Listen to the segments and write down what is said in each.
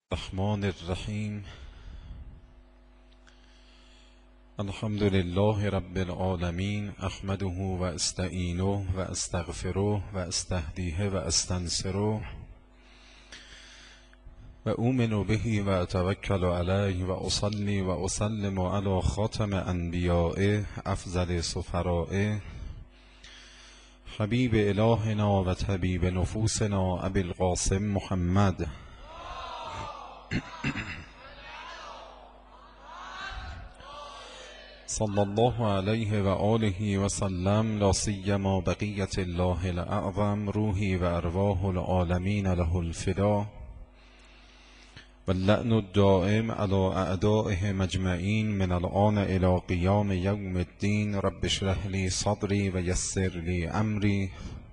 الرحمن الرحیم. الحمد لله رب العالمین، احمده و استعینه و استغفره و استهدیه و استنصره و اؤمن به و اتوکل علیه و اصلی و اسلم علی خاتم انبیائه افضل سفرائه حبیب الهنا و طبیب نفوسنا ابی القاسم محمد صلی الله علیه و آله و سلم، لا سیما بقیت الله الاعظم، روحی و ارواح العالمین له الفدا و اللعن الدائم علی اعدائه مجمعین من الآن الی قیام یوم الدین. رب اشرح لی صدری و یسر لی امری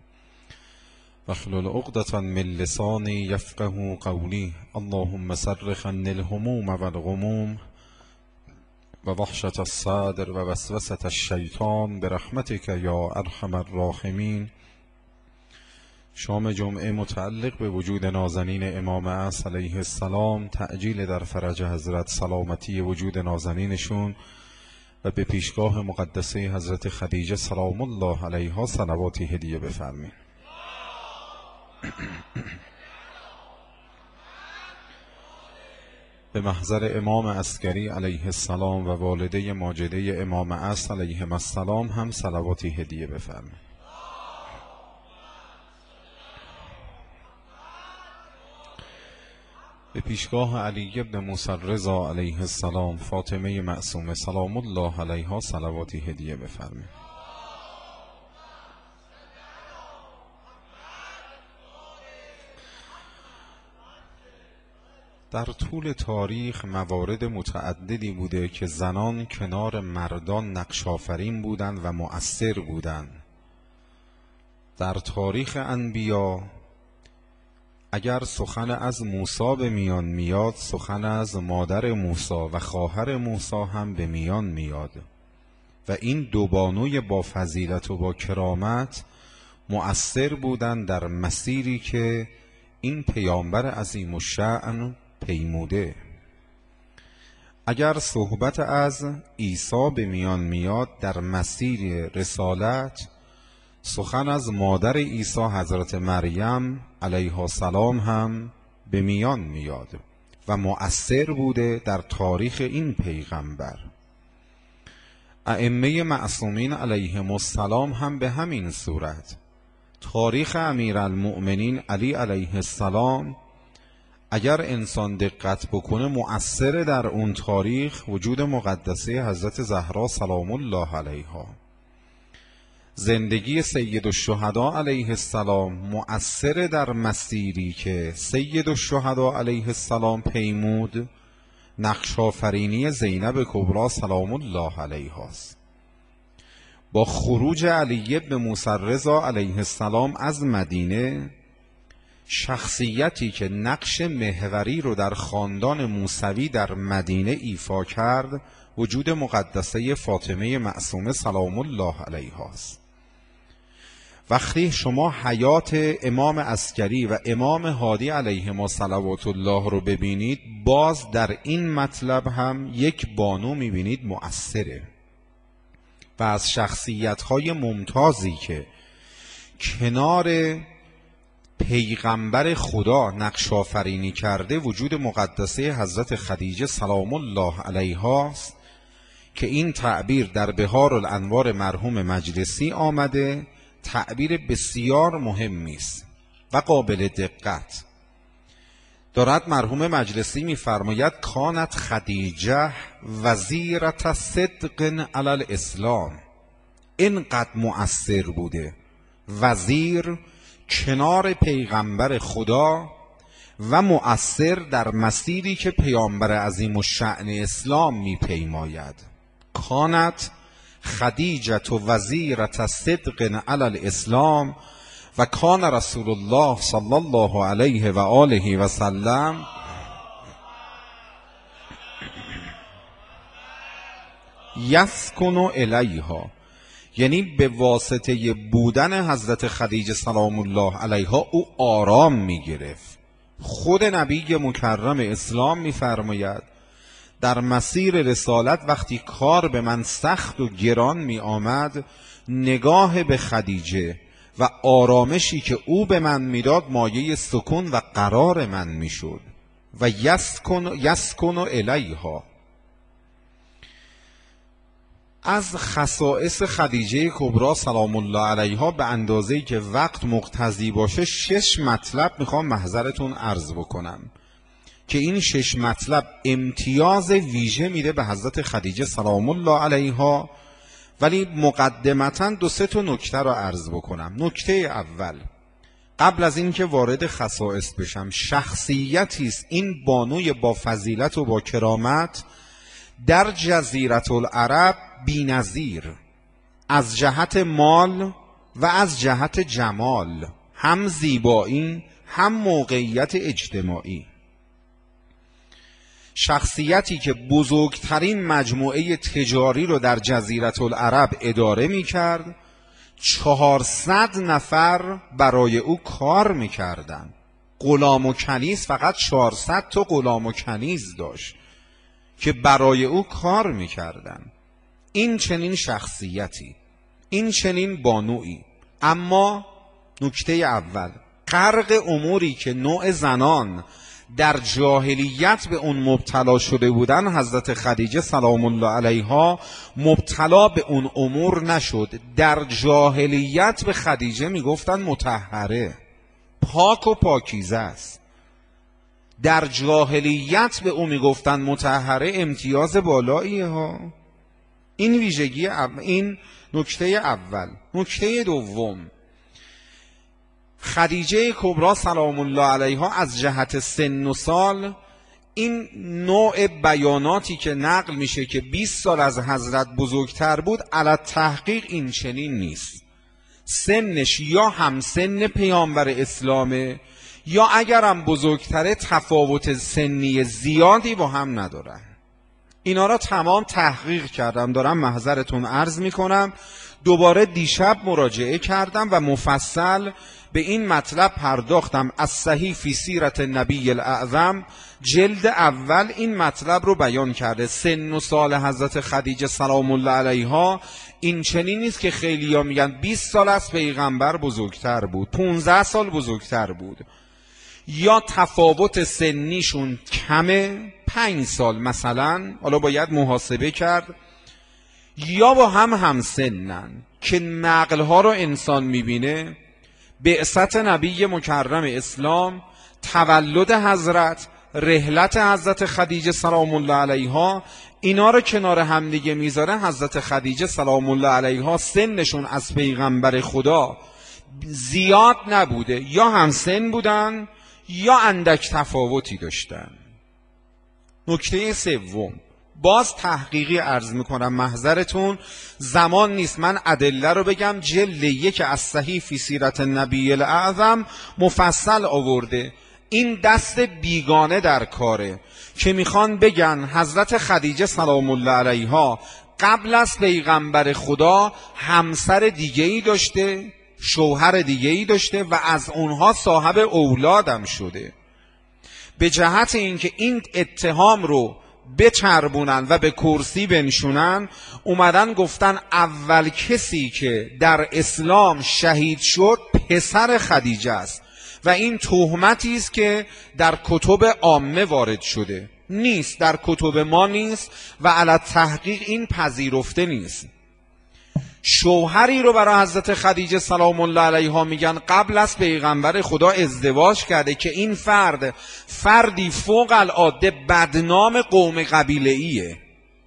واحلل عقدة من لسانی یفقهوا قولی. اللهم صرف عنی الهموم والغموم و وحشة الصدر و وسوسة الشیطان برحمتک یا ارحم الراحمین. شام جمعه متعلق به وجود نازنین امام عصر علیه السلام، تعجیل در فرج حضرت، سلامتی وجود نازنینشون و به پیشگاه مقدسه حضرت خدیجه سلام الله علیها صلواتی هدیه بفرمایید. به محضر امام عسکری علیه السلام و والده ماجده امام عصر علیهم السلام هم صلواتی هدیه بفرمایید. به پیشگاه علی ابن موسی الرضا علیه السلام، فاطمه معصومه سلام الله علیها صلواتی هدیه بفرمایید. در طول تاریخ موارد متعددی بوده که زنان کنار مردان نقش آفرین بودند و مؤثر بودند. در تاریخ انبیا اگر سخن از موسی به میان میاد، سخن از مادر موسی و خواهر موسی هم به میان میاد و این دو بانوی با فضیلت و با کرامت مؤثر بودند در مسیری که این پیامبر عظیم الشأن پیموده. اگر صحبت از عیسی به میان میاد در مسیر رسالت، سخن از مادر عیسی حضرت مریم علیها السلام هم به میان میاد و مؤثر بوده در تاریخ این پیغمبر. ائمه معصومین علیهم السلام هم به همین صورت. تاریخ امیرالمؤمنین علی علیه السلام اگر انسان دقت بکنه مؤثر در اون تاریخ وجود مقدسه حضرت زهرا سلام الله علیها. زندگی سید الشهدا علیه السلام مؤثر در مسیری که سید الشهدا علیه السلام پیمود، نقش آفرینی زینب کبری سلام الله علیهاست. با خروج علی بن موسی الرضا علیه السلام از مدینه، شخصیتی که نقش محوری رو در خاندان موسوی در مدینه ایفا کرد وجود مقدسه فاطمه معصومه سلام الله علیهاست. وقتی شما حیات امام عسکری و امام هادی علیهما صلوات الله رو ببینید، باز در این مطلب هم یک بانو میبینید مؤثره و از شخصیت‌های ممتازی که کنار پیغمبر خدا نقش آفرینی کرده وجود مقدسه حضرت خدیجه سلام الله علیها است که این تعبیر در بهار الانوار مرحوم مجلسی آمده. تعبیر بسیار مهمی است و قابل دقت. دارد مرحوم مجلسی می‌فرماید کانت خدیجه وزیرة صدق علی الاسلام. اینقدر مؤثر بوده، وزیر کنار پیغمبر خدا و مؤثر در مسیری که پیامبر عظیم الشأن اسلام میپیماید. کانت خدیجه وزیرة صدق علی الاسلام و کان رسول الله صلی الله علیه و آله و سلم یسکن الیها، یعنی به واسطه بودن حضرت خدیجه سلام الله علیها او آرام می گرفت خود نبی مکرم اسلام می‌فرماید در مسیر رسالت وقتی کار به من سخت و گران می آمد، نگاه به خدیجه و آرامشی که او به من میداد مایه سکون و قرار من میشد و یسکن الیها. از خصائص خدیجه کبری سلام الله علیها به اندازه‌ای که وقت مقتضی باشه 6 مطلب میخوام محضرتون عرض بکنم که این 6 مطلب امتیاز ویژه میده به حضرت خدیجه سلام الله علیها، ولی مقدمتاً 2-3 تا نکته رو عرض بکنم. نکته اول، قبل از این که وارد خصائص بشم، شخصیتی است این بانوی با فضیلت و با کرامت در جزیره العرب بی‌نظیر، از جهت مال و از جهت جمال، هم زیبایی هم موقعیت اجتماعی. شخصیتی که بزرگترین مجموعه تجاری رو در جزیره العرب اداره می کرد، 400 نفر برای او کار می کردن. غلام و کنیز فقط 400 تا غلام و کنیز داشت که برای او کار می کردن. این چنین شخصیتی، این چنین بانویی. اما نکته اول، غرق اموری که نوع زنان در جاهلیت به اون مبتلا شده بودن، حضرت خدیجه سلام الله علیها مبتلا به اون امور نشد. در جاهلیت به خدیجه میگفتن مطهره، پاک و پاکیزه است. در جاهلیت به اون میگفتن مطهره، امتیاز بالاییه ها. این ویژگی این نکته اول. نکته دوم، خدیجه کبری سلام الله علیها از جهت سن و سال، این نوع بیاناتی که نقل میشه که 20 سال از حضرت بزرگتر بود، علی تحقیق این چنین نیست. سنش یا همسن پیامبر اسلامه یا اگرم بزرگتره تفاوت سنی زیادی با هم ندارن. اینا را تمام تحقیق کردم، دارم محضرتون عرض میکنم. دوباره دیشب مراجعه کردم و مفصل به این مطلب پرداختم. از صحیح فی سیرت نبی الاعظم جلد اول این مطلب رو بیان کرده. سن و سال حضرت خدیجه سلام الله علیها این چنین نیست که خیلی ها میگن 20 سال از پیغمبر بزرگتر بود، 15 سال بزرگتر بود، یا تفاوت سنیشون کمه 5 سال مثلا، حالا باید محاسبه کرد، یا با هم سنن که نقلها رو انسان میبینه. بعثت نبی مکرم اسلام، تولد حضرت، رحلت حضرت خدیجه سلام الله علیها، اینا رو کنار هم دیگه میذاره. حضرت خدیجه سلام الله علیها سنشون از پیغمبر خدا زیاد نبوده، یا هم سن بودن یا اندک تفاوتی داشتن. نکته سوم، باز تحقیقی عرض میکنم محضرتون، زمان نیست من ادله رو بگم. جلد 1 از صحیح فی سیرت النبی الاعظم مفصل آورده. این دست بیگانه در کاره که میخوان بگن حضرت خدیجه سلام الله علیها قبل از پیغمبر خدا همسر دیگه‌ای داشته، شوهر دیگه‌ای داشته و از اونها صاحب اولادم شده. به جهت اینکه این اتهام رو بچربونن و به کرسی بنشونن، اومدن گفتن اول کسی که در اسلام شهید شد پسر خدیجه است و این تهمتی است که در کتب عامه وارد شده، نیست در کتب ما نیست و علی تحقیق این پذیرفته نیست. شوهری رو برای حضرت خدیجه سلام الله علیها میگن قبل از پیغمبر خدا ازدواج کرده که این فردی فوق العاده بدنام قوم قبیله‌ایه.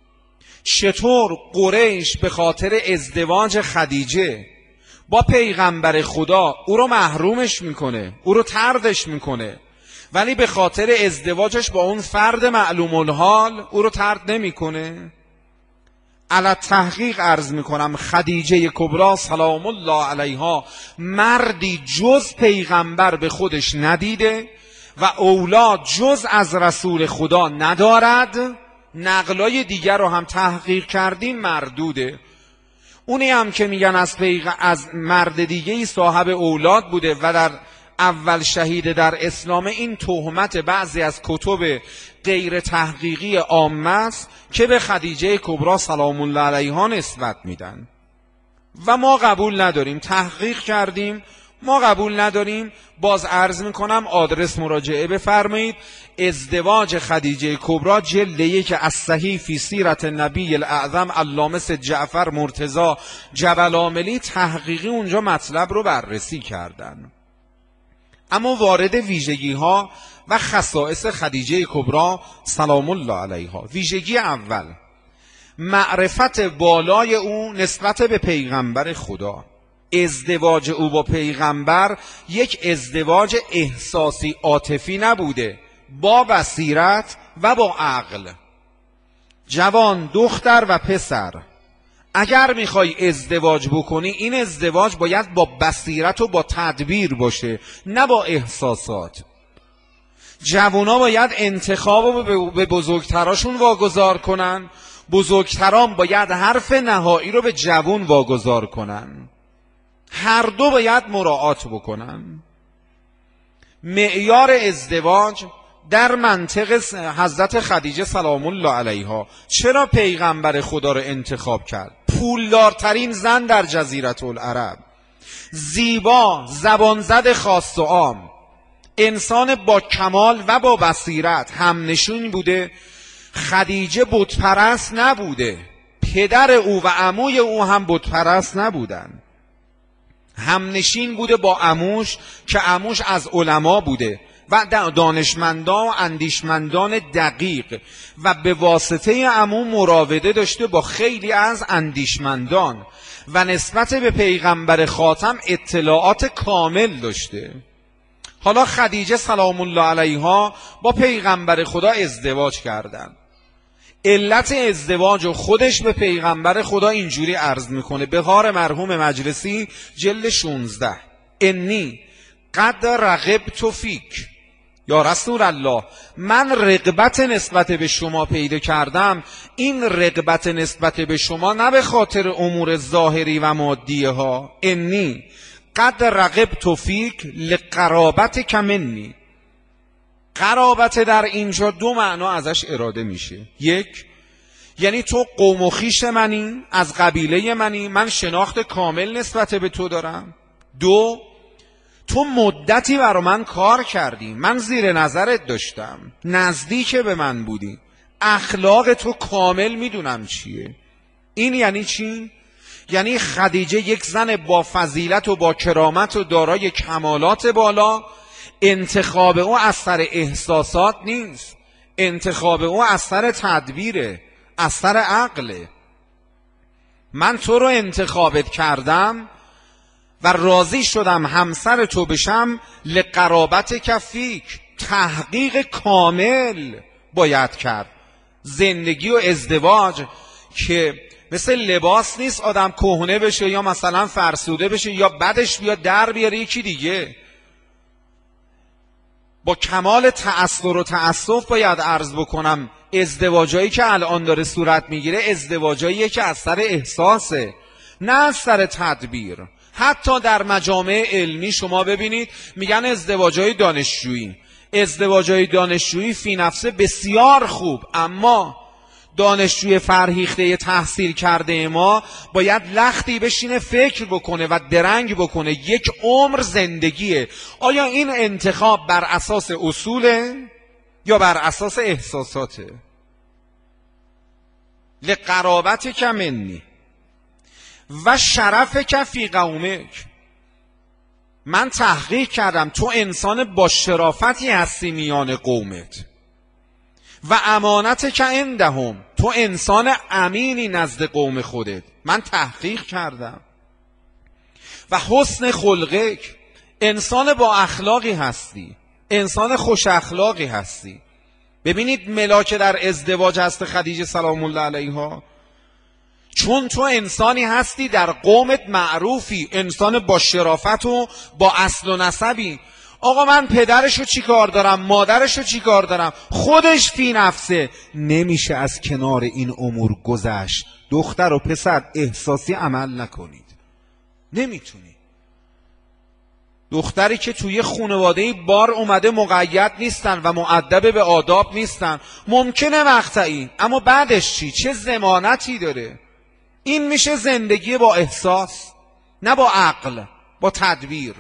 چطور قریش به خاطر ازدواج خدیجه با پیغمبر خدا او رو محرومش میکنه، او رو طردش میکنه، ولی به خاطر ازدواجش با اون فرد معلوم الحال او رو طرد نمیکنه؟ علی تحقیق عرض میکنم خدیجه کبری سلام الله علیها مردی جز پیغمبر به خودش ندیده و اولاد جز از رسول خدا ندارد. نقلای دیگر رو هم تحقیق کردیم مردوده. اونی هم که میگن از مرد دیگه صاحب اولاد بوده و در اول شهید در اسلام، این تهمت بعضی از کتب غیر تحقیقی عامه است که به خدیجه کبری سلام الله علیها نسبت میدن و ما قبول نداریم. تحقیق کردیم، ما قبول نداریم. باز عرض میکنم آدرس مراجعه بفرمایید. ازدواج خدیجه کبری جلد 1 از صحیح فی سیرت النبی الاعظم علامه سید جعفر مرتضی جبل عاملی تحقیقی اونجا مطلب رو بررسی کردن. اما وارد ویژگی ها و خصائص خدیجه کبری سلام الله علیها. ویژگی اول، معرفت بالای او نسبت به پیغمبر خدا. ازدواج او با پیغمبر یک ازدواج احساسی عاطفی نبوده، با بصیرت و با عقل. جوان، دختر و پسر، اگر میخوای ازدواج بکنی، این ازدواج باید با بصیرت و با تدبیر باشه، نه با احساسات. جوونا باید انتخاب رو به بزرگتراشون واگذار کنن، بزرگتران باید حرف نهایی رو به جوون واگذار کنن. هر دو باید مراعات بکنن. معیار ازدواج در منطق حضرت خدیجه سلام الله علیها، چرا پیغمبر خدا رو انتخاب کرد؟ پولدارترین زن در جزیره العرب، زیبا، زبانزد خاص و عام، انسان با کمال و با بصیرت، همنشین بوده. خدیجه بت پرست نبوده، پدر او و عموی او هم بت پرست نبودن. همنشین بوده با عموش که عموش از علما بوده و دانشمندان و اندیشمندان دقیق، و به واسطه عمو مراوده داشته با خیلی از اندیشمندان و نسبت به پیغمبر خاتم اطلاعات کامل داشته. حالا خدیجه سلام الله علیها با پیغمبر خدا ازدواج کردن. علت ازدواج و خودش به پیغمبر خدا اینجوری عرض میکنه. بهار مرحوم مجلسی جلد 16: انی قد رغبت فیک یا رسول الله، من رغبت نسبت به شما پیدا کردم. این رغبت نسبت به شما نه به خاطر امور ظاهری و مادیه ها. انی قد رغبت فیک لقرابتک منی. قرابت در اینجا دو معنا ازش اراده میشه. یک، یعنی تو قوم و خویش منی، از قبیله منی، من شناخت کامل نسبت به تو دارم. دو، تو مدتی برا من کار کردی، من زیر نظرت داشتم، نزدیک به من بودی، اخلاق تو کامل میدونم چیه. این یعنی چی؟ یعنی خدیجه یک زن با فضیلت و با کرامت و دارای کمالات بالا. انتخاب او از سر احساسات نیست، انتخاب او از سر تدبیره، از سر عقله. من تو رو انتخابت کردم و راضی شدم همسر تو بشم لقرابت کفیک. تحقیق کامل باید کرد. زندگی و ازدواج که مثل لباس نیست آدم کهنه بشه یا مثلا فرسوده بشه یا بدش بیاد در بیاره یکی دیگه. با کمال تأثر و تأسف باید عرض بکنم ازدواجایی که الان داره صورت میگیره ازدواجایی که از سر احساسه، نه از سر تدبیر. حتی در مجامع علمی شما ببینید میگن ازدواجای دانشجویی. ازدواجای دانشجویی فی نفسه بسیار خوب، اما دانشجوی فرهیخته تحصیل کرده ما باید لختی بشینه فکر بکنه و درنگ بکنه. یک عمر زندگیه. آیا این انتخاب بر اساس اصوله یا بر اساس احساساته؟ لقرابتک منی و شرفک فی قومک. من تحقیق کردم تو انسان با شرافتی هستی میان قومت و امانتک عندهم، تو انسان امینی نزد قوم خودت. من تحقیق کردم. و حسن خلقک، انسان با اخلاقی هستی، انسان خوش اخلاقی هستی. ببینید ملاک در ازدواج هست خدیجه سلام الله علیها، چون تو انسانی هستی در قومت معروفی، انسان با شرافت و با اصل و نسبی. آقا من پدرشو چی کار دارم، مادرشو چی کار دارم، خودش فی نفسه. نمیشه از کنار این امور گذشت. دختر و پسر احساسی عمل نکنید، نمیتونی. دختری که توی خانواده بار اومده مقید نیستن و مؤدب به آداب نیستن، ممکنه مقطعی، اما بعدش چی؟ چه ضمانتی داره؟ این میشه زندگی با احساس، نه با عقل، با تدبیر.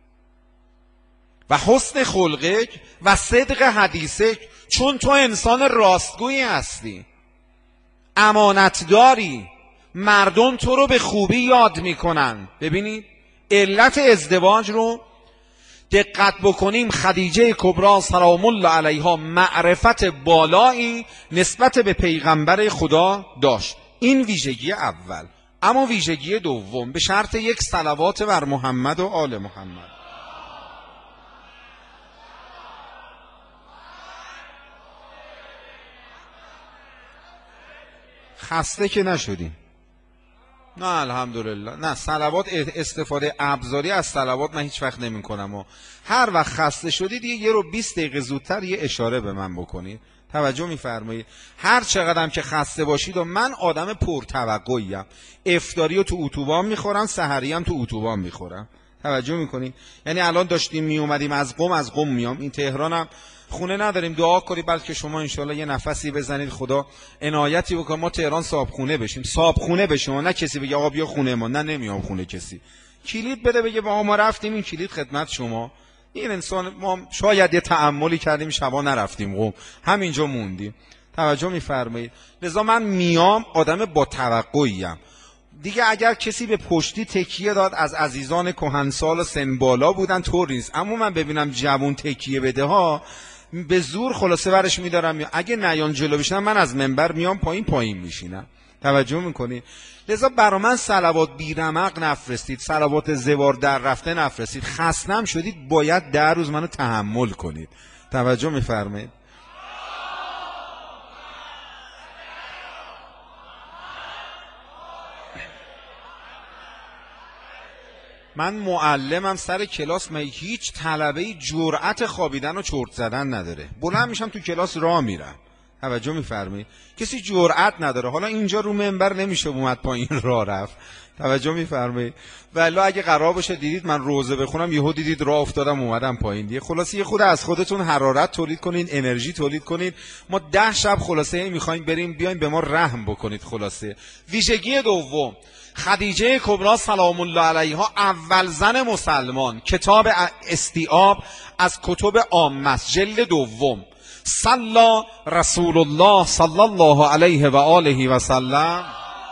و حسن خلقک و صدق حدیثک، چون تو انسان راستگویی هستی، امانتداری، مردم تو رو به خوبی یاد میکنن. ببینید علت ازدواج رو دقت بکنیم، خدیجه کبری سلام الله علیها معرفت بالایی نسبت به پیغمبر خدا داشت. این ویژگی اول. اما ویژگی دوم، به شرط یک صلوات بر محمد و آل محمد. خسته که نشدیم؟ نه الحمدلله. نه، صلوات استفاده ابزاری از صلوات من هیچ وقت نمی کنم. و هر وقت خسته شدید یه رو 20 دقیقه زودتر یه اشاره به من بکنید. توجه می‌فرمایید؟ هر چقدرم که خسته باشید، و من آدم پرتوقعیم، افطاری رو تو اتوبان میخورم، سحری هم تو اتوبان میخورم. توجه میکنید؟ یعنی الان داشتیم میومدیم از قم میام، این تهرانم خونه نداریم، دعا کنید بلکه شما انشالله یه نفسی بزنید خدا عنایتی بکنه ما تهران صابخونه بشیم و نه کسی بگه آقا بیا خونه ما. نه، نمیام خونه کسی. کلید بده بگه ما رفتیم، این کلید خدمت شما. این انسان، ما شاید یه تأملی کردیم شبا نرفتیم قم، همینجا موندیم. توجه میفرمایید؟ لذا من میام آدم با توقعیم دیگه. اگر کسی به پشتی تکیه داد از عزیزان کهنسال و سن بالا بودن طور نیست، اما من ببینم جوون تکیه بده ها، به زور خلاصه ورش میدارم. اگه نیان جلو بشنم من از منبر میام پایین میشینم. توجه میکنید؟ لذا برا من صلوات بیرمق نفرستید، صلوات زوار در رفته نفرستید. خستم شدید باید 10 روز منو تحمل کنید. توجه میفرمایید؟ من معلمم، سر کلاس من هیچ طلبه جرأت خوابیدن و چرت زدن نداره. بلند میشم تو کلاس راه میرم. توجه میفرمایید؟ کسی جرأت نداره. حالا اینجا رو منبر نمیشه اومد پایین راه رفت. توجه میفرمایید؟ والله اگه قرار باشه دیدید من روزه بخونم یهو دیدید راه افتادم اومدم پایین دیگه. خلاصه یه خود از خودتون حرارت تولید کنین، انرژی تولید کنید. ما 10 شب خلاصه میخوایم بریم بیایم، به ما رحم بکنید. خلاصه ویژگی دوم، خدیجه کبری سلام الله علیها اول زن مسلمان. کتاب استیعاب از کتب عامه است، جلد دوم. صلی رسول الله صلی الله علیه و آله و سلم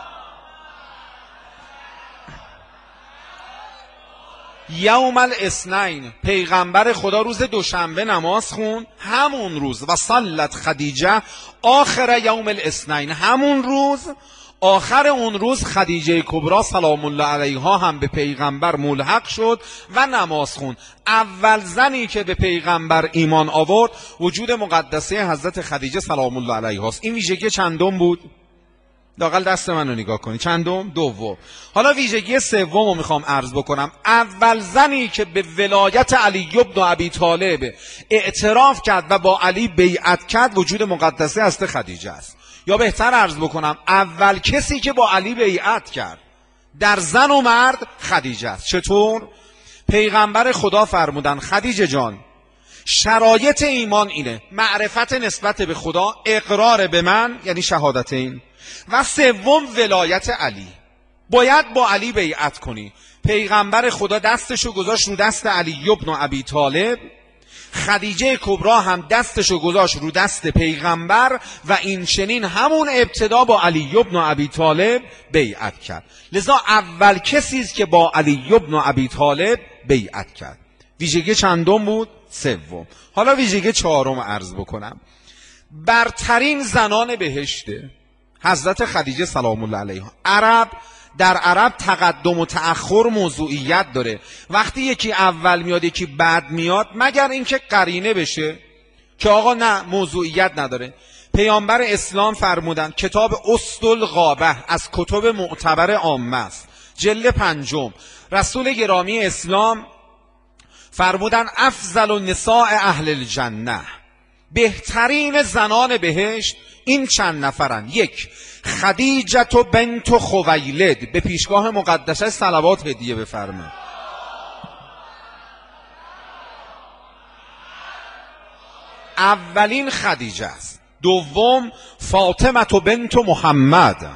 یوم الاثنین، پیغمبر خدا روز دوشنبه نماز خون، همون روز. و صلت خدیجه آخر یوم الاثنین، همون روز، آخر اون روز خدیجه کبری سلام الله علیها هم به پیغمبر ملحق شد و نماز خون. اول زنی که به پیغمبر ایمان آورد وجود مقدسه حضرت خدیجه سلام الله علیها است. این ویژگی چندم بود؟ لااقل دست منو نگاه کنی. چندم؟ دوم. حالا ویژگی سوم رو میخوام عرض بکنم. اول زنی که به ولایت علی بن ابی طالب اعتراف کرد و با علی بیعت کرد وجود مقدسه حضرت خدیجه است. یا بهتر عرض بکنم اول کسی که با علی بیعت کرد در زن و مرد خدیجه است. چطور؟ پیغمبر خدا فرمودن خدیجه جان، شرایط ایمان اینه: معرفت نسبت به خدا، اقرار به من یعنی شهادتین، و سوم ولایت علی. باید با علی بیعت کنی. پیغمبر خدا دستشو گذاشت رو دست علی بن ابی طالب، خدیجه کبری هم دستشو گذاشت رو دست پیغمبر و این چنین همون ابتدا با علی بن ابی طالب بیعت کرد. لذا اول کسی است که با علی بن ابی طالب بیعت کرد. ویژگی چندم بود؟ سوم. حالا ویژگی چهارم عرض بکنم. برترین زنان بهشته حضرت خدیجه سلام الله علیها. در عرب تقدم و تأخر موضوعیت داره. وقتی یکی اول میاد یکی بعد میاد، مگر اینکه قرینه بشه که آقا نه، موضوعیت نداره. پیامبر اسلام فرمودن، کتاب اسطالغابه از کتب معتبر عامه است، جلد 5، رسول گرامی اسلام فرمودن افضل النساء اهل الجنه، بهترین زنان بهشت این چند نفرن. 1 خدیجه بنت خویلد، به پیشگاه مقدسه صلوات هدیه بفرمایید. اولین خدیجه است، دوم فاطمه بنت محمد،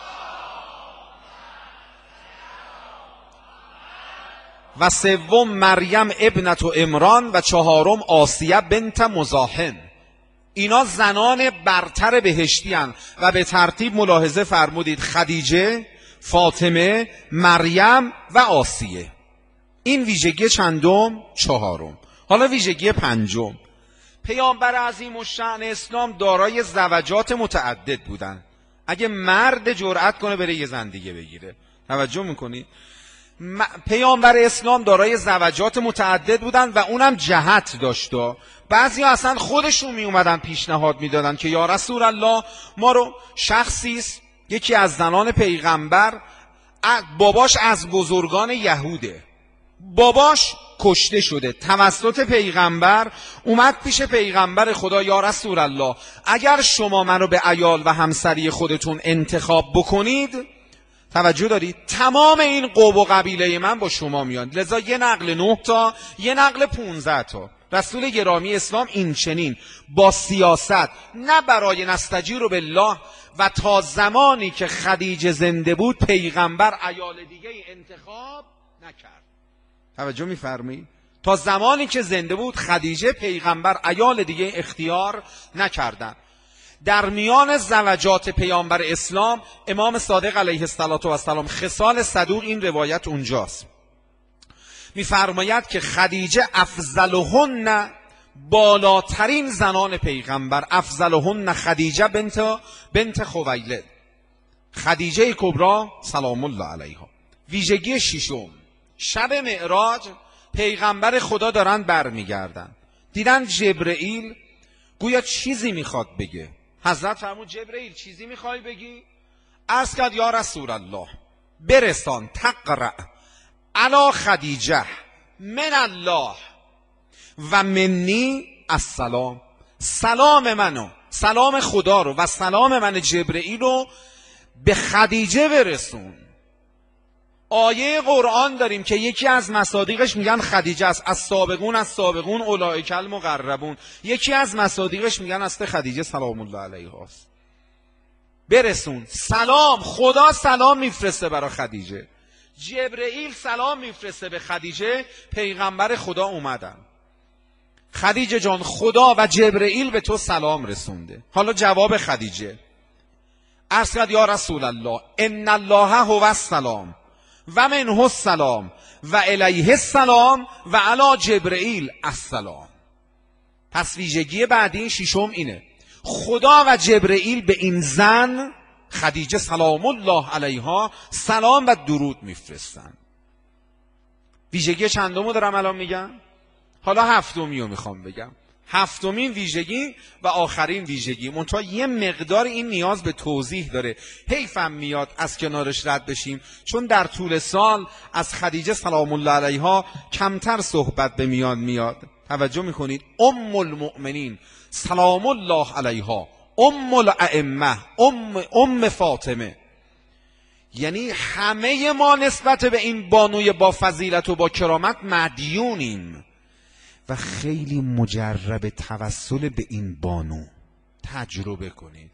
و سوم مریم ابنت عمران، و چهارم آسیه بنت مزاحم. اینا زنان برتر بهشتی هستند و به ترتیب ملاحظه فرمودید خدیجه، فاطمه، مریم و آسیه. این ویژگی چندم؟ چهارم. حالا ویژگی پنجم، پیامبر عظیم الشأن اسلام دارای زوجات متعدد بودن. اگه مرد جرأت کنه بره یه زن دیگه بگیره، توجه میکنید؟ پیامبر اسلام دارای زوجات متعدد بودن و اونم جهت داشته. بعضی ها اصلا خودشون می اومدن پیشنهاد میدادن که یا رسول الله، ما رو شخصی است، یکی از زنان پیغمبر، باباش از بزرگان یهوده، باباش کشته شده، توسط پیغمبر اومد پیش پیغمبر خدا، یا رسول الله اگر شما منو به عیال و همسری خودتون انتخاب بکنید، توجه دارید، تمام این قوم و قبیله من با شما میان. لذا یه نقل 9 تا، یه نقل 15 تا. رسول گرامی اسلام این چنین با سیاست، نه برای نستجیر بالله، و تا زمانی که خدیجه زنده بود پیغمبر عیال دیگه انتخاب نکرد. توجه میفرمایید؟ تا زمانی که زنده بود خدیجه، پیغمبر عیال دیگه اختیار نکردن. در میان زوجات پیامبر اسلام امام صادق علیه السلام خصال صدوق، این روایت اونجاست، میفرماید که خدیجه افضلهن، بالاترین زنان پیغمبر، افضلهن خدیجه بنت خویلد، خدیجه کبری سلام الله علیها. ویژگی ششم، شب معراج پیغمبر خدا دارن برمیگردن، دیدن جبرئیل گویا چیزی میخواد بگه. حضرت فرمود جبرئیل چیزی میخوای بگی؟ عرض کرد یا رسول الله برسان تقرأ علی خدیجه من الله و منی السلام، سلام منو، سلام خدا رو و سلام من جبرئیل رو به خدیجه برسون. آیه قرآن داریم که یکی از مصادیقش میگن خدیجه است، از سابقون اولئک المقربون. یکی از مصادیقش میگن است خدیجه سلام الله علیها است. برسون سلام، خدا سلام میفرسته برای خدیجه، جبرئیل سلام میفرسته به خدیجه، پیغمبر خدا اومدن. خدیجه جان خدا و جبرئیل به تو سلام رسونده. حالا جواب خدیجه، عرض کرد یا رسول الله ان الله هو السلام و منه السلام و الیه السلام و علی جبرئیل السلام. پس ویژگی بعدی ششم اینه، خدا و جبرئیل به این زن خدیجه سلام الله علیها سلام و درود میفرستن. ویژگی چندمو دارم الان میگم؟ حالا هفتمیو میخوام بگم. هفتمین ویژگی و آخرین ویژگی، منتها یه مقدار این نیاز به توضیح داره، حیفم میاد از کنارش رد بشیم، چون در طول سال از خدیجه سلام الله علیها کمتر صحبت به میان میاد. توجه میکنید؟ ام المؤمنین سلام الله علیها، ام الائمه، ام فاطمه، یعنی همه ما نسبت به این بانوی با فضیلت و با کرامت مدیونیم و خیلی مجرب توسل به این بانو. تجربه کنید،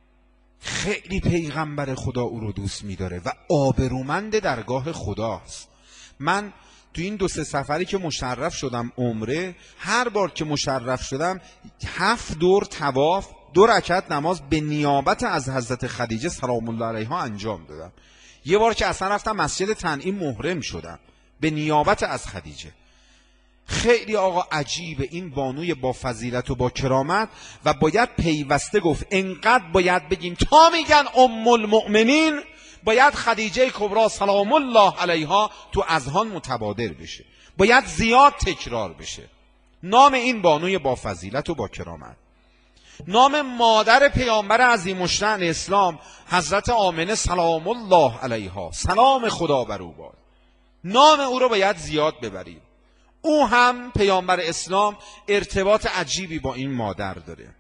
خیلی پیغمبر خدا او رو دوست می‌داره و آبرومند درگاه خداست. من تو این 2-3 سفری که مشرف شدم عمره، هر بار که مشرف شدم 7 دور طواف، 2 رکعت نماز به نیابت از حضرت خدیجه سلام الله علیها انجام دادم. یه بار که اصلا رفتم مسجد تنعیم محرم شدم به نیابت از خدیجه. خیلی آقا عجیبه این بانوی با فضیلت و با کرامت، و باید پیوسته گفت انقدر باید بگیم تا میگن ام المؤمنین باید خدیجه کبری سلام الله علیها تو اذهان متبادر بشه، باید زیاد تکرار بشه. نام این بانوی با فضیلت و با کرامت، نام مادر پیامبر عظیم الشأن اسلام حضرت آمنه سلام الله علیها، سلام خدا بر او باد، نام او رو باید زیاد ببرید. او هم پیامبر اسلام ارتباط عجیبی با این مادر داره.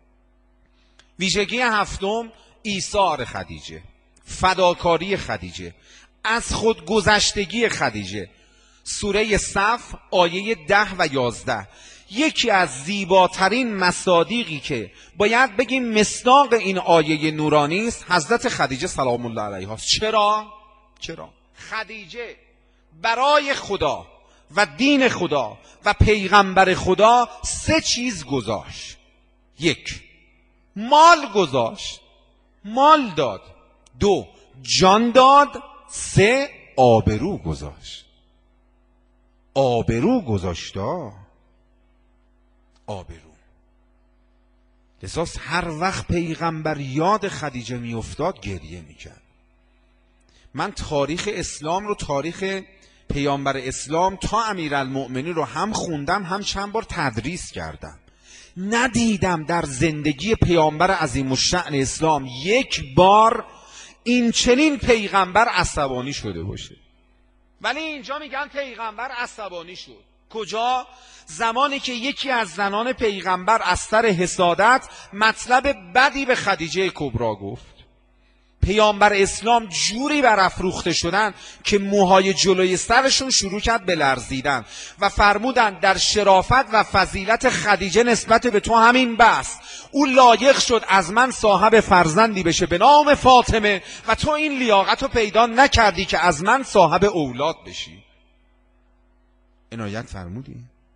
ویژگی هفتم، ایثار خدیجه، فداکاری خدیجه، از خود گذشتگی خدیجه. سوره صف آیه 10 و 11، یکی از زیباترین مصادیقی که باید بگیم مصداق این آیه نورانی است حضرت خدیجه سلام الله علیها. چرا؟ خدیجه برای خدا و دین خدا و پیغمبر خدا 3 چیز گذاشت. 1 مال گذاشت، مال داد. 2 جان داد. 3 آبرو گذاشت. آبرو گذاشتا، آبرو. لذاست هر وقت پیغمبر یاد خدیجه می افتاد گریه می کرد. من تاریخ اسلام رو، تاریخ پیامبر اسلام تا امیرالمؤمنین رو هم خوندم هم چند بار تدریس کردم. ندیدم در زندگی پیامبر عظیم الشأن اسلام یک بار این چنین پیغمبر عصبانی شده باشه. ولی اینجا میگن پیغمبر عصبانی شد. کجا؟ زمانی که یکی از زنان پیغمبر از سر حسادت مطلب بدی به خدیجه کبرا گفت. پیامبر اسلام جوری برافروخته شدن که موهای جلوی سرشون شروع کرد به لرزیدن و فرمودن در شرافت و فضیلت خدیجه نسبت به تو همین بس. او لایق شد از من صاحب فرزندی بشه به نام فاطمه و تو این لیاقت رو پیدا نکردی که از من صاحب اولاد بشی. عنایت فرمودی؟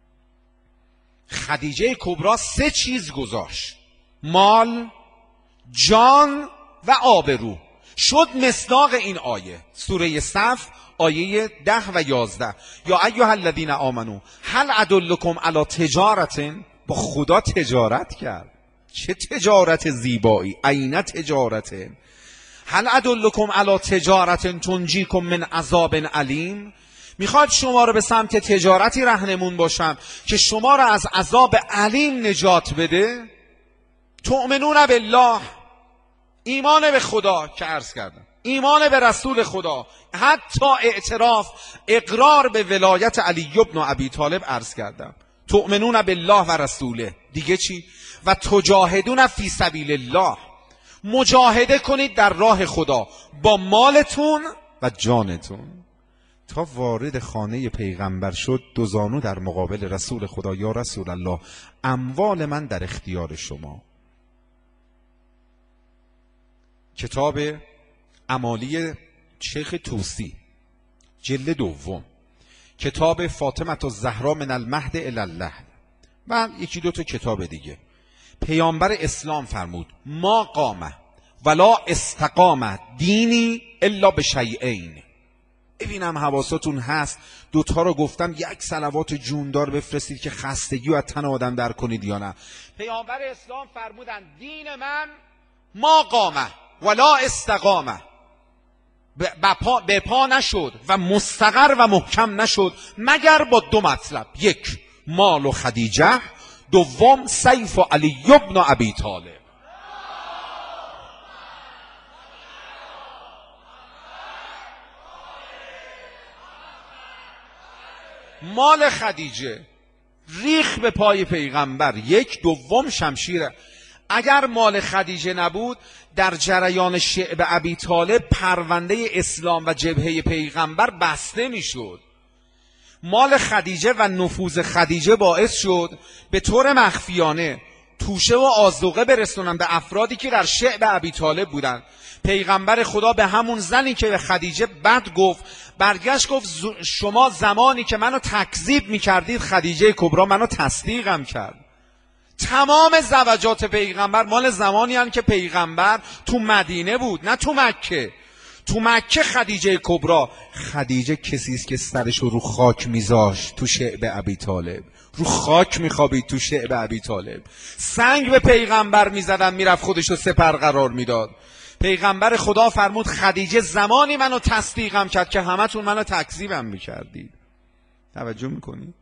خدیجه کبرا 3 چیز گذاشت: مال، جان و آبرو. شد مصداق این آیه. سوره صف آیه 10 و 11: یا ایها الذین آمنو هل ادلکم علی تجارت. با خدا تجارت کرد. چه تجارت زیبایی! عین تجارت. هل ادلکم علی تجارت تنجیکم من عذاب علیم. میخواد شما رو به سمت تجارتی رهنمون باشم که شما رو از عذاب علیم نجات بده. تؤمنون بالله، ایمان به خدا که عرض کردم، ایمان به رسول خدا، حتی اعتراف، اقرار به ولایت علی بن ابی طالب عرض کردم. تؤمنون بالله و رسوله. دیگه چی؟ و تجاهدون فی سبیل الله، مجاهده کنید در راه خدا با مالتون و جانتون. تا وارد خانه پیغمبر شد 2 زانو در مقابل رسول خدا: یا رسول الله، اموال من در اختیار شما. کتاب امالی شیخ طوسی جلد 2، کتاب فاطمه الزهرا من المهد الی اللحد و 1-2 تا کتاب دیگه. پیامبر اسلام فرمود: ما قامه ولا استقامه دینی الا بشیئین. ببینم حواستون هست 2 تا رو گفتم، 1 صلوات جوندار بفرستید که خستگی و از تن آدم در کنید یا نه. پیامبر اسلام فرمودن دین من ما قامه ولا استقامه، به پا نشد و مستقر و محکم نشد مگر با 2 مطلب: 1 مال و خدیجه، 2 سیف و علی بن ابی طالب. مال خدیجه ریخ به پای پیغمبر. 1 2 شمشیره. اگر مال خدیجه نبود در جریان شعب ابی طالب پرونده اسلام و جبهه پیغمبر بسته میشد. مال خدیجه و نفوذ خدیجه باعث شد به طور مخفیانه توشه و آذوقه برسونن به افرادی که در شعب ابی طالب بودن. پیغمبر خدا به همون زنی که به خدیجه بد گفت برگشت گفت شما زمانی که منو تکذیب میکردید خدیجه کبرا منو تصدیقم کرد. تمام زوجات پیغمبر مال زمانی هستند که پیغمبر تو مدینه بود، نه تو مکه. تو مکه خدیجه کبرا، خدیجه کسی است که سرش رو خاک میذاشت تو شعب ابی طالب، رو خاک میخوابید تو شعب ابی طالب، سنگ به پیغمبر میزدن میرفت خودش رو سپر قرار میداد. پیغمبر خدا فرمود خدیجه زمانی منو تصدیقم کرد که همتون منو تکذیبم میکردید. توجه میکنید؟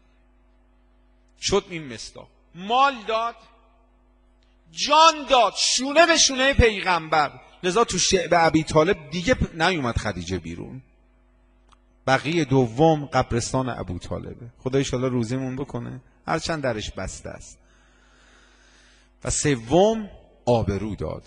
شد این مصداق. مال داد، جان داد، شونه به شونه پیغمبر. لذا تو شعب ابی طالب دیگه نیومد خدیجه بیرون. بقیه 2 قبرستان ابو طالبه. خدا انشالله روزیمون بکنه هرچند درش بسته است. و 3 آبرو داد.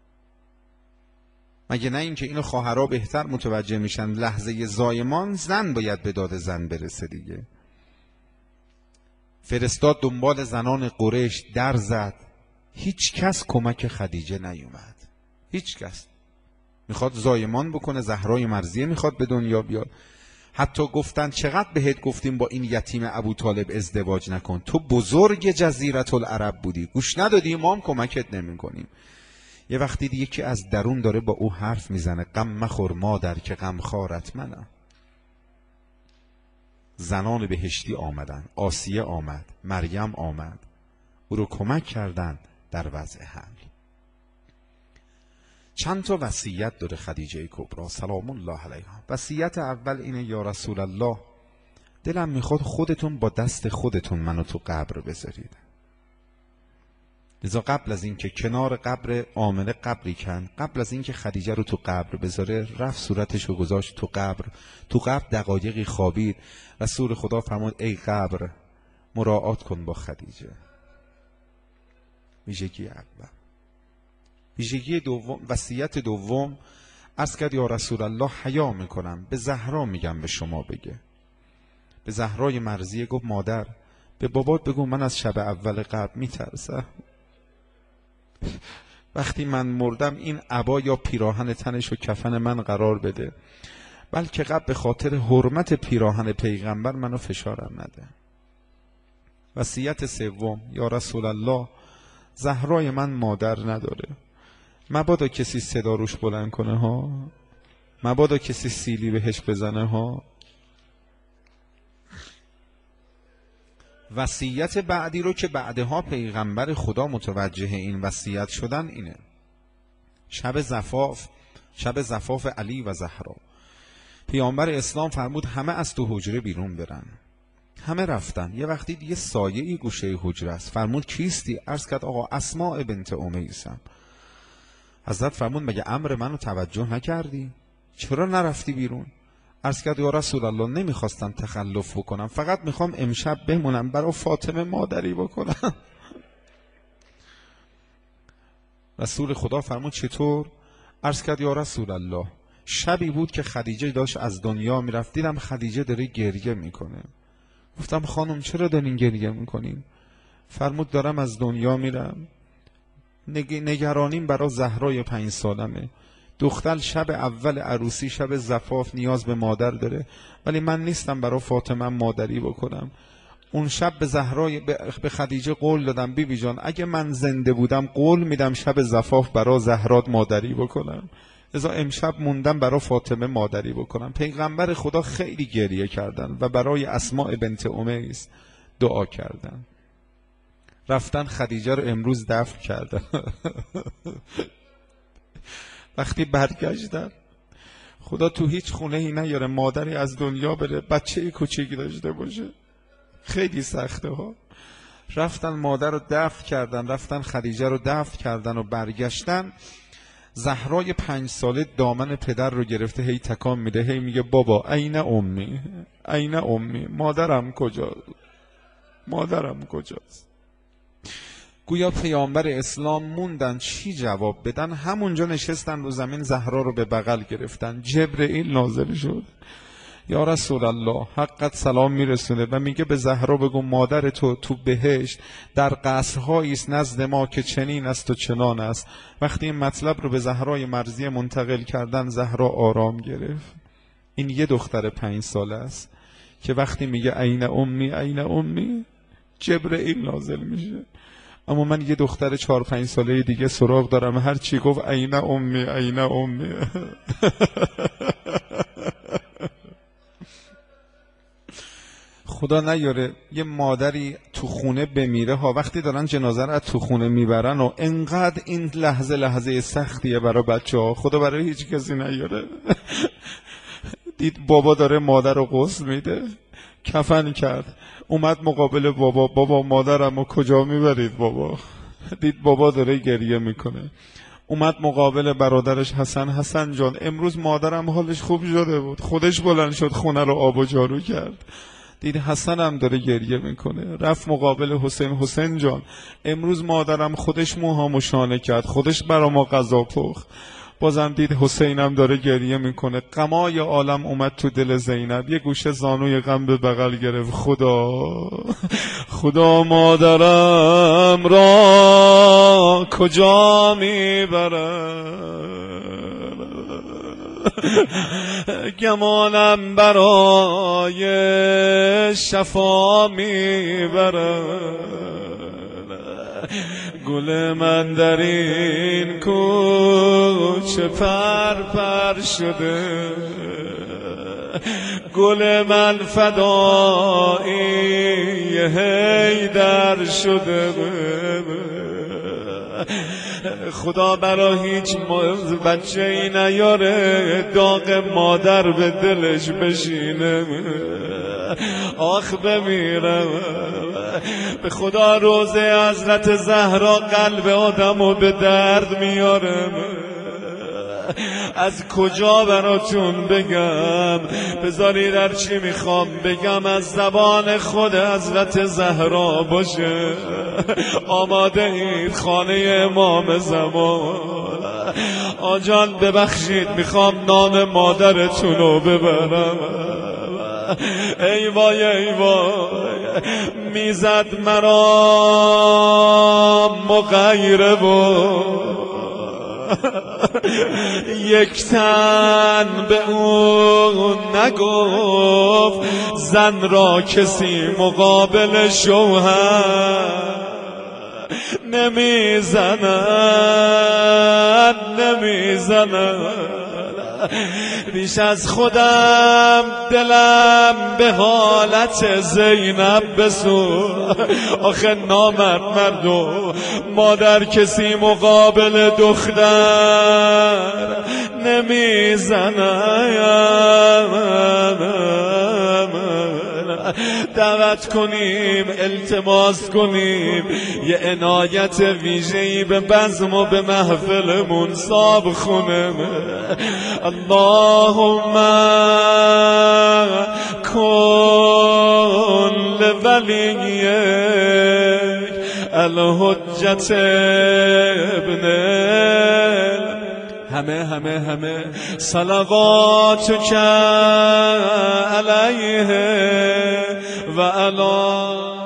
مگه نه اینکه اینو خواهرها بهتر متوجه میشن لحظه زایمان زن باید به داد زن برسه دیگه. فرستاد دنبال زنان قریش، در زد، هیچ کس کمک خدیجه نیومد. هیچ کس. میخواد زایمان بکنه، زهرای مرضیه میخواد به دنیا بیاد. حتی گفتن چقدر بهت گفتیم با این یتیم ابوطالب ازدواج نکن، تو بزرگ جزیره العرب بودی، گوش ندادی، ما هم کمکت نمیکنیم. یه وقتی یکی از درون داره با او حرف میزنه، غم مخور مادر که غمخوارت منم. زنان بهشتی آمدن، آسیه آمد، مریم آمد، او رو کمک کردن در وضع حمل. چند تا وصیت داره خدیجه کبری سلام الله علیها. وصیت اول اینه: یا رسول الله، دلم میخواد خودتون با دست خودتون منو تو قبر بذارید. لذا قبل از اینکه کنار قبر آمنه قبری کند، قبل از اینکه خدیجه رو تو قبر بذاره، رفت صورتش رو گذاشت تو قبر. تو قبر دقایقی خوابید. رسول خدا فرمود ای قبر، مراعات کن با خدیجه. ویژگی اول. ویژگی دوم، وصیت دوم، عرض کرد یا رسول الله حیا میکنم، به زهرا میگم به شما بگه. به زهرای مرضیه گفت مادر، به بابات بگو من از شب اول قبر میترسم. وقتی من مردم این عبا یا پیراهن تنش و کفن من قرار بده، بلکه قبل به خاطر حرمت پیراهن پیغمبر منو فشارم نده. وصیت سوم، یا رسول الله، زهرای من مادر نداره، مبادا کسی صدا روش بلند کنه ها، مبادا کسی سیلی بهش بزنه ها. وصیت بعدی رو که بعدها پیغمبر خدا متوجه این وصیت شدن اینه: شب زفاف علی و زهرا، پیامبر اسلام فرمود همه از تو حجره بیرون برن. همه رفتن. یه وقتی دیگه سایه‌ای گوشه حجره است. فرمود کیستی؟ عرض کرد آقا اسماء بنت امیسم. حضرت فرمود مگه امر منو توجه نکردی؟ چرا نرفتی بیرون؟ عرض کرد یا رسول الله نمیخواستم تخلف بکنم، فقط میخوام امشب بمونم برای فاطمه مادری بکنم. رسول خدا فرمود چطور؟ عرض کرد یا رسول الله، شبی بود که خدیجه داشت از دنیا میرفت، دیدم خدیجه داره گریه میکنه. گفتم خانم چرا دارین گریه میکنین؟ فرمود دارم از دنیا میرم، نگرانیم برای زهرای 5 سالمه. دختر شب اول عروسی، شب زفاف، نیاز به مادر داره، ولی من نیستم برای فاطمه مادری بکنم. اون شب به زهرای به خدیجه قول دادم بیبی جان اگه من زنده بودم قول میدم شب زفاف برای زهرات مادری بکنم. لذا امشب موندم برای فاطمه مادری بکنم. پیغمبر خدا خیلی گریه کردن و برای اسماء بنت امیس دعا کردن. رفتن خدیجه رو امروز دفن کردن. وقتی برگشتن، خدا تو هیچ خونه ای نیاره مادری از دنیا بره بچه کوچیکی داشته باشه، خیلی سخته ها. رفتن مادر رو دفن کردن، رفتن خدیجه رو دفن کردن و برگشتن. زهرای 5 ساله دامن پدر رو گرفته، هی تکان میده، هی میگه بابا عین امی، عین امی، مادرم کجاست؟ گویا پیامبر اسلام موندن چی جواب بدن، همونجا نشستن رو زمین، زهرا رو به بغل گرفتن. جبرئیل نازل شد، یا رسول الله حقت سلام میرسونه و میگه به زهرا بگو مادر تو بهشت در قصرهایی است نزد ما که چنین است و چنان است. وقتی این مطلب رو به زهرای مرضیه منتقل کردن، زهرا آرام گرفت. این یه دختر 5 ساله است که وقتی میگه عین امی جبرئیل نازل میشه. اما من یه دختر 4-5 ساله دیگه سراغ دارم، هر چی گفت عین امی. خدا نیاره یه مادری تو خونه بمیره ها، وقتی دارن جنازه رو تو خونه میبرن و انقدر این لحظه سختیه برای بچه ها، خدا برای هیچ کسی نیاره. دید بابا داره مادر رو غسل میده، کفن کرد، اومد مقابل بابا مادرم رو کجا میبرید بابا؟ دید بابا داره گریه میکنه، اومد مقابل برادرش حسن جان امروز مادرم حالش خوب شده بود، خودش بلند شد خونه رو آب و جارو کرد. دید حسن هم داره گریه میکنه، رفت مقابل حسین جان امروز مادرم خودش موهامو شانه کرد، خودش برا ما غذا پخت. بازم دید حسینم داره گریه میکنه. غمای عالم اومد تو دل زینب، یه گوشه زانوی غم به بغل گرفت. خدا مادرم را کجا میبرد، گمانم برای شفا میبرد. گل من در این کوچه پر شده، گل من فدایی حیدر شده. خدا برا هیچ بچه ای نیاره داغ مادر به دلش بشینه. آخ بمیرم، به خدا روزه حضرت زهرا قلب آدمو به درد میارم. از کجا براتون بگم؟ بذارید در چی میخوام بگم از زبان خود حضرت زهرا باشه. آماده اید خانه امام زمان؟ آجان ببخشید میخوام نام مادرتونو ببرم. ای وای ای وای، میزد مرا مغیره و یک تن به اون نگفت، زن را کسی مقابل شوهر نمیزنن. بیش از خودم دلم به حالت زینب بسوز. آخه نامرد مردو مادر کسی مقابل دختر نمیزنن. دعوت کنیم، التماس کنیم، یه عنایت ویژه‌ای به بزم و به محفلمون صاحب خونم. اللهم کن لولیک الحجت ابن همه صلواتک علیه و علی